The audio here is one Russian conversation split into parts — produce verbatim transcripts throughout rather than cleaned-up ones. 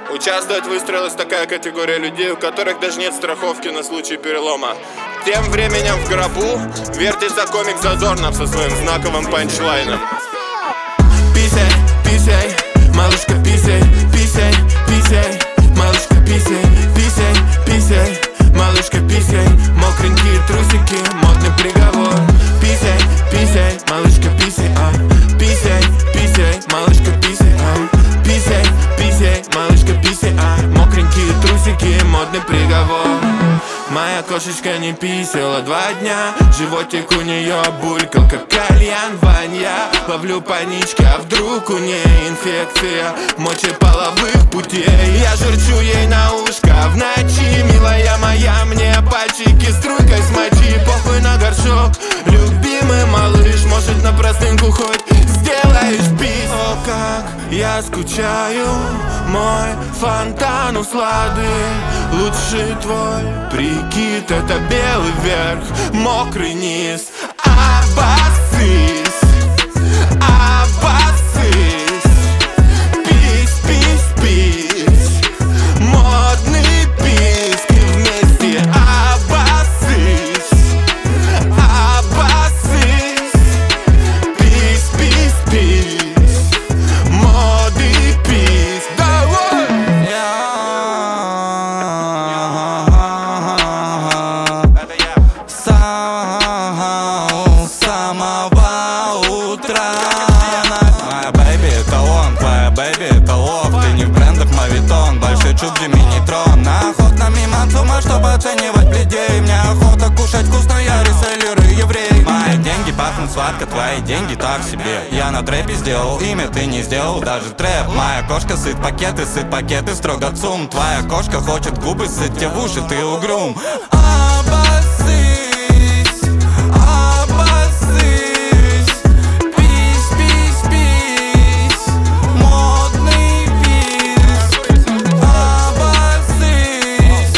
Участвовать выстроилась такая категория людей, у которых даже нет страховки на случай перелома. Тем временем в гробу вертится комик Зазорнов со своим знаковым панчлайном. Писай, писай, малышка, писай, писай, писай, малышка, писай, писай, писай, малышка, писай, мокренькие трусики, модный приговор. Писай, писай, малышка, писай, а, писай, писай, малышка, писай, а, писай, писай, малышка, писай, а, мокренькие трусики, модный приговор. Моя кошечка не писала два дня, животик у нее булькал, как кальян Ваня. Ловлю панички, а вдруг у ней инфекция мочеполовых путей. Я журчу ей на ушко в ночи, милая моя, мне пальчики струйкой смочи. Похуй на горшок, любимый малыш, может на простынку хоть сделаешь бис. О, как я скучаю, мой фонтан услады. Лучший твой прикид — это белый верх, мокрый низ. Обоссись, обоссись, пись, пись, пись, модный писк. И вместе обоссись, обоссись, пись, пись, пись, модный писк. Давай! Чук, мини-трон. Охотно мимо ЦУМа, чтобы оценивать людей. Мне охота кушать вкусно, я реселлер и еврей. Мои деньги пахнут сладко, твои деньги так себе. Я на трэпе сделал имя, ты не сделал даже трэп. Моя кошка сыт пакеты, сыт пакеты, строго ЦУМ. Твоя кошка хочет губы сыт тебе в уши, ты угрюм. Обоссись, обоссись, пись, пись, пись, модный писк. Обоссись,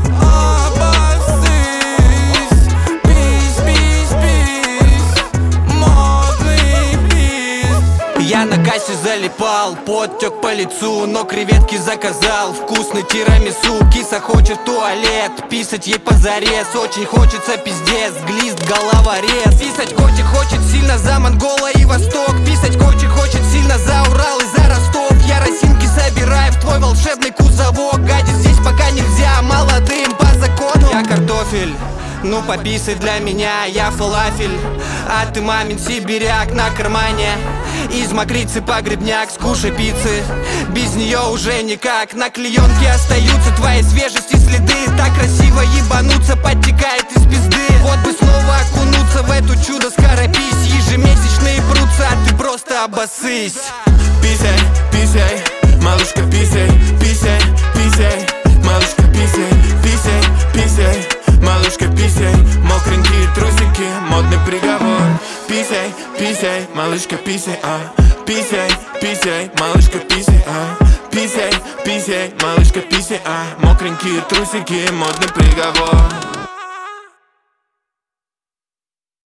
обоссись, пись, пись, пись, модный писк. Я на кассе залипал, подтек по лицу, но креветки заказал. Вкусный тирамису, киса хочет в туалет, писать ей позарез. Очень хочется пиздец, глист, головорез. Писать котик хочет сильно за Монгола и Восток. Писать котик хочет сильно за Урал и за Ростов. Я росинки собираю в твой волшебный кузовок. Гадить здесь пока нельзя, молодым по закону. Я картофель, ну пописай для меня, я фалафель, а ты мамин сибиряк на кармане. Из мокрицы погребняк, скушай пиццы, без нее уже никак. На клеенке остаются твои свежести следы. Так красиво ебануться, подтекает из пизды. Вот бы снова окунуться в эту чудо-скоропись. Ежемесячные прутся, а ты просто обоссысь. Писай, писай, малышка, писай, писай, писай, малышка, писай, писай, писай, малышка, писай, мокренькие трусики, модный приговор. Писай, писай, малышка, писай, а, писай, писай, малышка, писай, а, писай, писай, малышка, писай, а, мокренькие трусики, модный приговор.